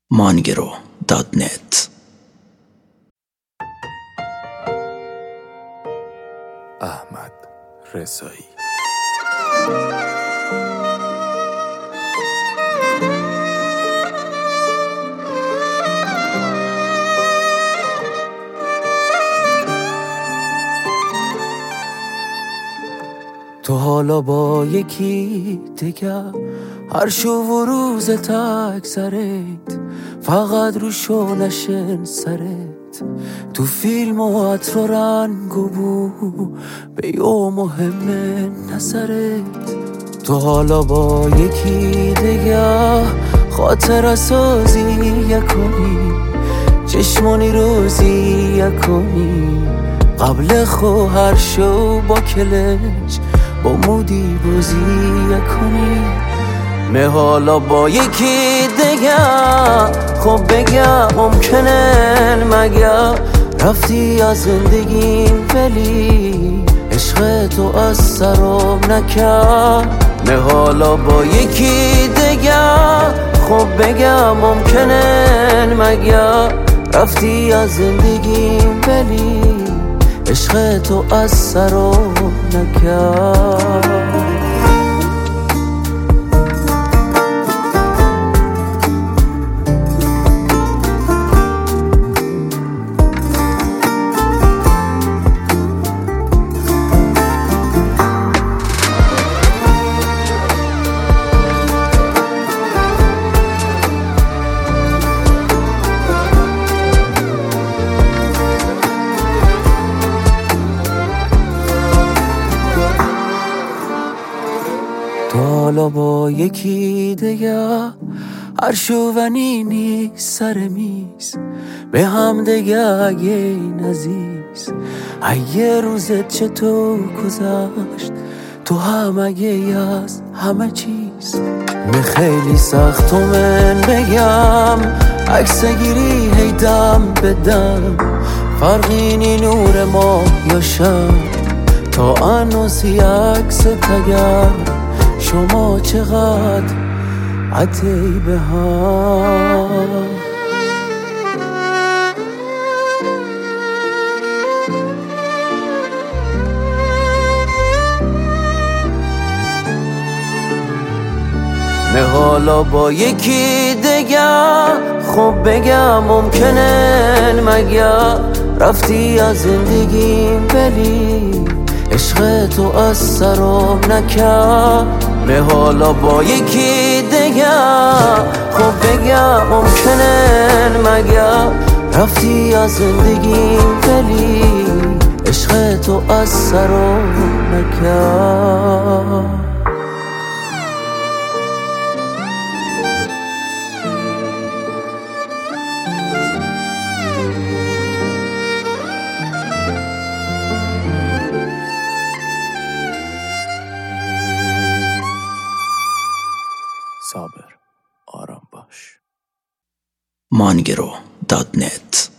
mangro.net. احمد رضایی. تو حالا با یکی دیگر هر شو و روز تکسرت فقط رو شونشن سرت تو فیلم و عطر و رنگ و بو به یه مهم نظرت. تو حالا با یکی دیگر خاطر سازی یکنی چشمانی روزی یکنی قبل خو هر شو با کلش با مودی بازی کنی. نه حالا با یکی دیگه خب بگم ممکنه مگر رفتی از زندگیم ولی عشق تو از سرم نکرد. نه حالا با یکی دیگه خب بگم ممکنه مگر رفتی از زندگیم ولی عشق تو از سرم نکرد. تو حالا با یکی دیگه هر شوونی نیست سر میز به هم دیگه اگه نزیز اگه روزت چطور گذشت تو هم اگه از همه چیز می خیلی سخت و من بگم عکس گیری هی دم بدم فرقی نی نور ما یا شب تا انوسی عکس تگر شما چقدر عطی به هم. نه حالا با یکی دیگه خب بگم ممکنه مگر رفتی از زندگیم ولی عشق تو از سرم نکرد. نه حالا با یکی دیگه خب بگم ممکنه مگر رفتی از زندگیم ولی عشق تو از سرم نکرد. صابر آرام باش. mangro.net